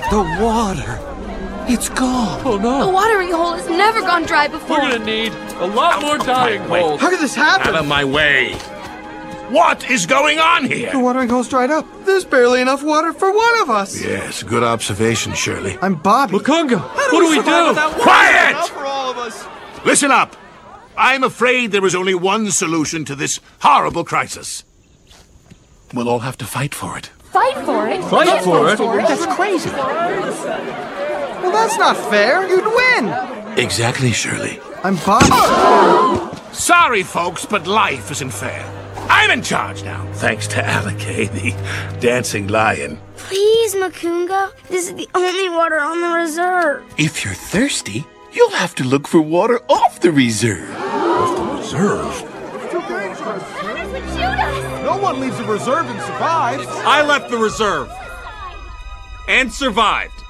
The water. It's gone. Oh, no. The watering hole has never gone dry before. We're gonna need a lot more dying holes. How could this happen? Out of my way. What is going on here? The watering hole's dried up. There's barely enough water for one of us. Yes, good observation, Shirley. I'm Bobby. Makunga, what do we do? Quiet! For all of us. Listen up. I'm afraid there is only one solution to this horrible crisis. We'll all have to fight for it. Fight for it. Fight for it? That's crazy. Well, that's not fair. You'd win. Exactly, Shirley. I'm Bobby. Sorry, folks, but life isn't fair. I'm in charge now, thanks to Alakay, the dancing lion. Please, Makunga. This is the only water on the reserve. If you're thirsty, you'll have to look for water off the reserve. Reserve? Hunters would shoot us. No one leaves the reserve and survives. I left the reserve. And survived.